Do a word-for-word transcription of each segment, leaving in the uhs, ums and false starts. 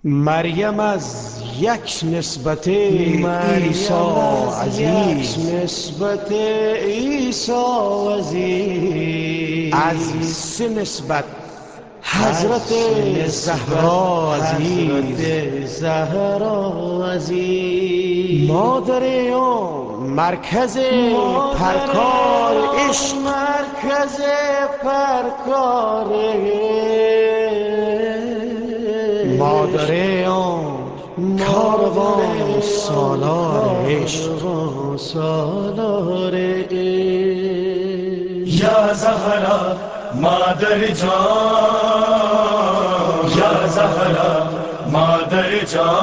مریم از یک نسبت عیسی عزیز نسبت عیسی عزیز از سه نسبت حضرت زهرا عزیز زهرا عزیز مادر آن مرکز پرکار عشق مرکز پرکار مادر آن کاروان سالار عشق سالار عشق یا زهرا مادر جان یا زهرا مادر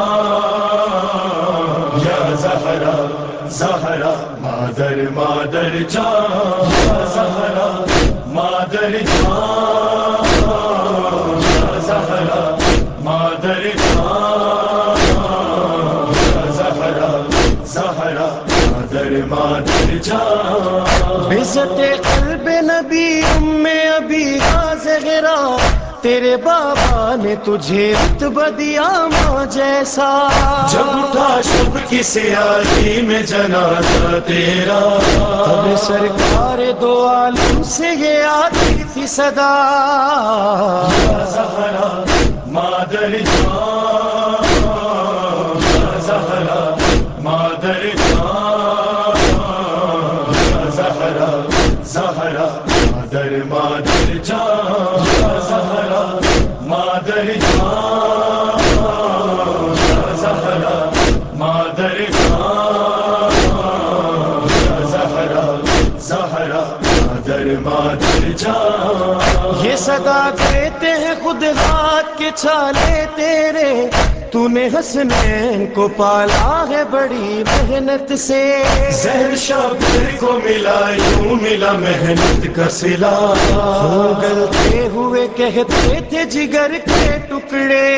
جان یا زهرا زهرا مادر مادر جان یا زهرا مادر جان یا زهرا مادر جان یا زهرا زهرا مادر مادر جان عزت قلب نبی ام ابی غاز غرا تیرے بابا نے تجھے رتبہ دیا ماں جیسا جب اٹھا شب کی سیاہی میں جنازہ تیرا اب سرکار دو عالم سے یہ آتی تھی صدا یا زہرا مادر جان یا زہرا مادر جان یا زہرا زہرا مادر مادر جان یا زہرا مادر جان یا زہرا مادر جان یا زہرا زہرا مادر مادر جان یہ صدا دیتے ہیں خود ہاتھ کے چھالے تیرے تو نے حسنین کو پالا ہے بڑی محنت سے زہر شابر کو ملا یوں ملا محنت کا صلہ گلتے ہوئے کہتے تھے جگر کے ٹکڑے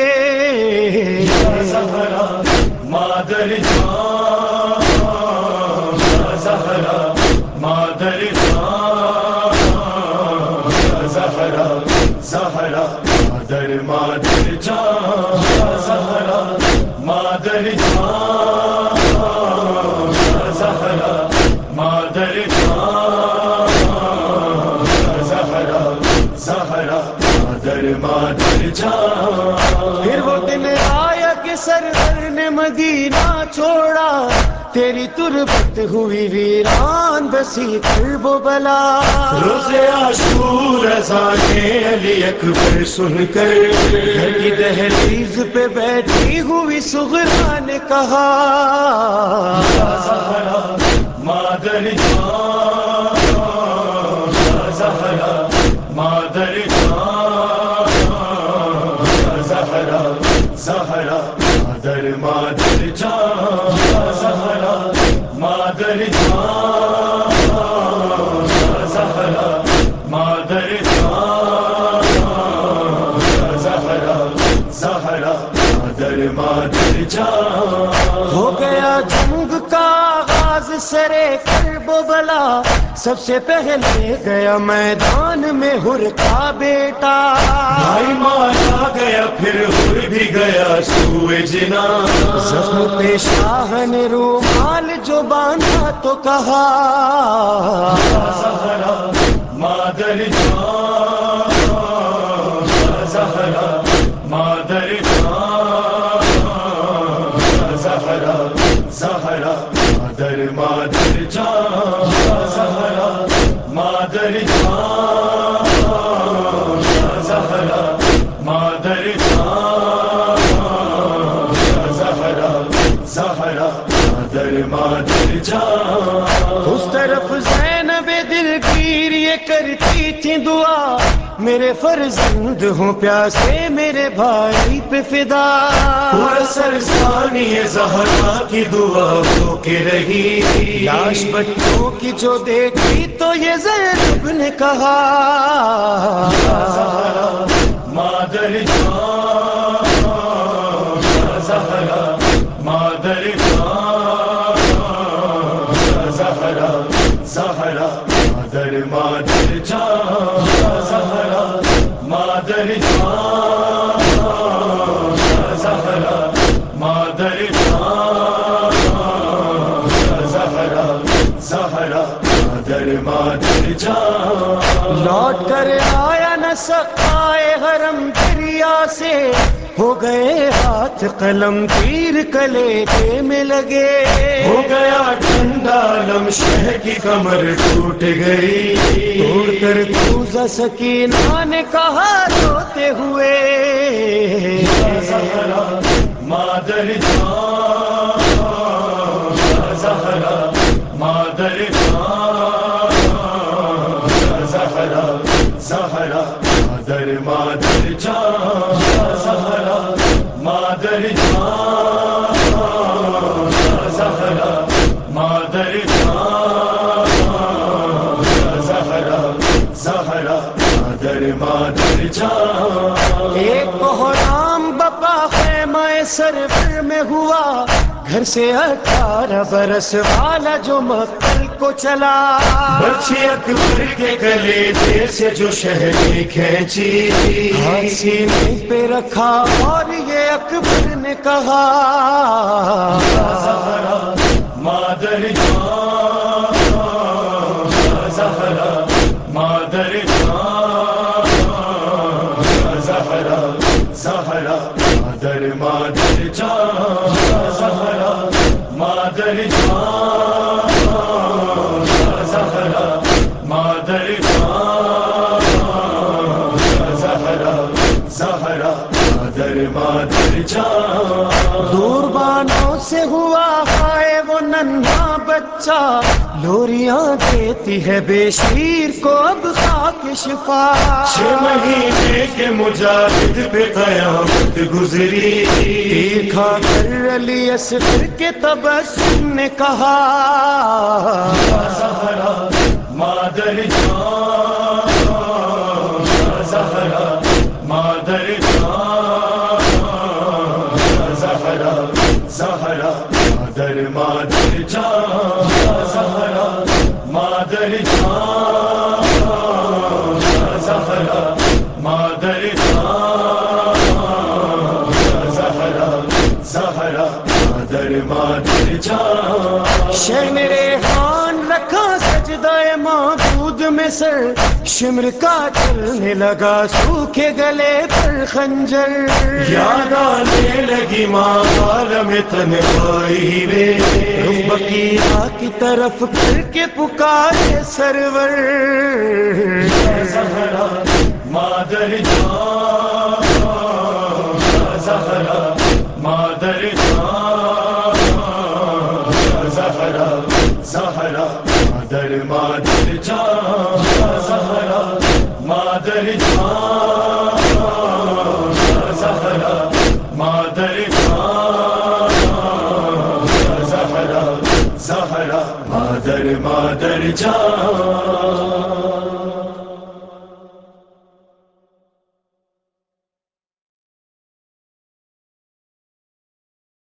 یا زہرا مادر جان یا زہرا مادر جان یا زہرا زہرا مادر مادر جان یا زہرا مادر جان یا زہرا مادر جان یا زہرا زہرا مادر مادر جان پھر وہ دن آیا کہ سرور نے مدینہ چھوڑا تیری تربت ہوئی ویران بسی قلب و بلا روز عاشور اذان علی اکبر سن کر گھر کی دہلیز پہ بیٹھی ہوئی صغرا نے کہا یا زہرا مادر جان یا زہرا مادر جان یا زہرا زہرا مادر مادر جان یا زہرا مادر جان یا زہرا مادر جان یا زہرا زہرا مادر مادر جان ہو گیا جنگ کا آغاز سرے کرب و بلا سب سے پہلے گیا میدان میں ہر کا بیٹا بھائی مارا گیا پھر ہر بھی گیا سوئے جنا زخم پہ شاہ نے رومال جو باندھا تو کہا یا زہرا مادر جان یا زہرا مادر جان یا زہرا زہرا مادر مادر جان یا زہرا مادر جان یا زہرا مادر جان یا زہرا زہرا مادر مادر جان اس طرف زینب دلگیر یہ کرتی تھی دعا میرے فرزند ہوں پیاسے میرے بھائی پہ فدا پورا سرسانی زہرا کی دعا ہو کے رہی لاش بچوں کی جو دیکھی تو یہ زینب نے کہا یا زہرا مادر جان یا زہرا مادر جان یا زہرا زہرا مادر مادر جان یا زہرا مادر جان یا زہرا سقائے حرم دریا سے ہو گئے ہاتھ قلم تیر کلیجے میں لگے ہو گیا ٹھنڈا لم شہ کی کمر ٹوٹ گئی توڑ کر کوزہ سکینہ نے کہا روتے ہوئے زہرا مادر جان زہرا مادر جان زہرا زہرا مادر مادر جان زہرا مادر جان زہرا مادر جان زہرا زہرا مادر مادر جان ایک کوہرام بپا خیمہ سرور میں ہوا گھر سے اٹھارہ برس والا جو مقتل کو چلا بچے اکبر کے گلے سے جو شہدیں کھینچی ہاتھ سینے پہ رکھا اور یہ اکبر نے کہا زہرا مادر جان زہرا مادر جان زہرا زہرا مادر مادر جان زہرا مادر جان زہرا مادر جان زہرا زہرا مادر مادر جان دور بانوں سے ہوا ہائے وہ ننھا بچہ لوریاں دیتی ہے بے شیر کو اب خاک شفا چھ مہینے کے مجاہد پہ قیامت گزری تیر کھا کر علی اصغر کے تبسم نے کہا زہرا مادر جان زہرا مادر جان زہرا زہرا مادر مادر جان زہرا مادر جان زہرا مادر جان زہرا زہرا مادر مادر جان شہن ریحان رکھا سجدہ معبود میں سر شمر کا چلنے لگا سوکھے گلے پر خنجر یاد آنے لگی ماں عالم تنہائی میں رخ بقیہ کی طرف کر کے پکارے سرور زہرا مادر جان زہرا مادر جان زہرا زہرا مادر مادر جان زہرا مادر جان زہرا مادر جان زہرا زہرا مادر مادر جان